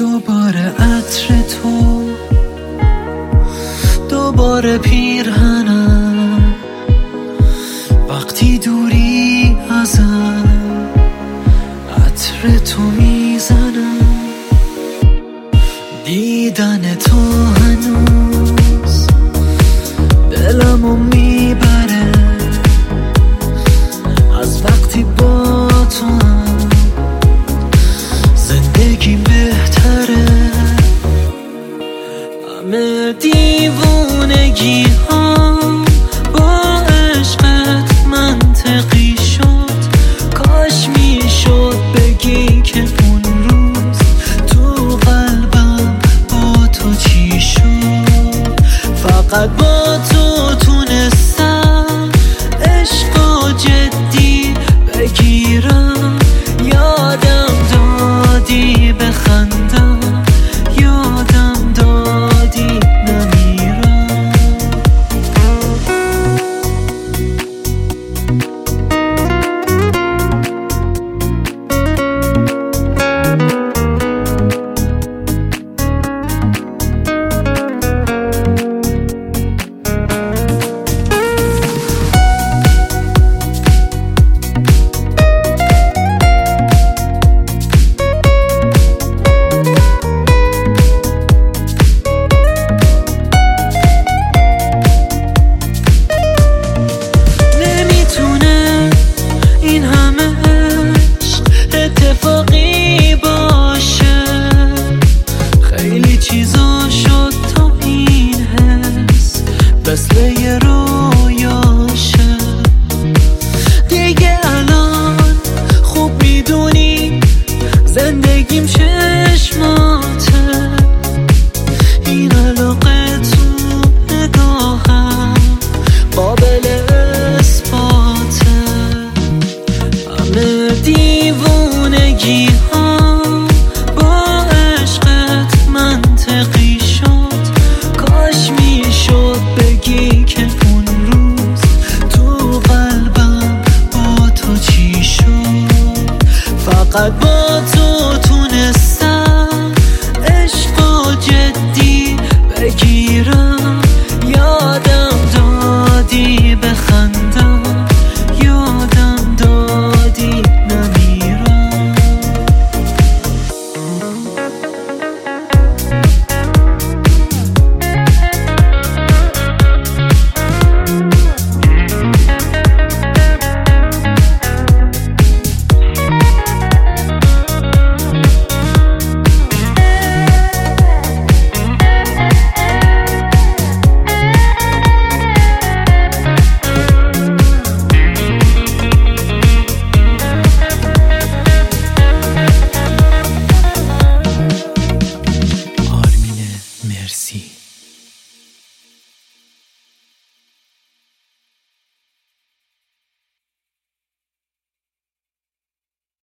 دوباره عطر تو، دوباره پیرهنم، وقتی دوری ازم عطر تو میزنم. دیدن تو هنوز دلمو میبره، از وقتی با تو هم زندگی بهتره. همه دیوونگی ها با عشقت منطقی شد، کاش میشد بگی که اون روز تو قلبم با تو چی شد. فقط با تو تونستم عشقو جدی بگیرم، یادم دادی بخندم، یادم دادی نمیرم. اتفاقی باشه، خیلی چیزا شد تا این حس مثل یه رویاشه. دیگه الان خوب میدونی زندگیم چشماته، این علاقه تو نگاهم قابل اثباته. همه دیوونگی ها با عشقت منطقی شد، کاش میشد بگی که اون روز تو قلبم با تو چی شد. فقط با تو تونستم عشقو جدی بگیرم، یادم دادی بخندم، یادم دادی نمیرم. Merci.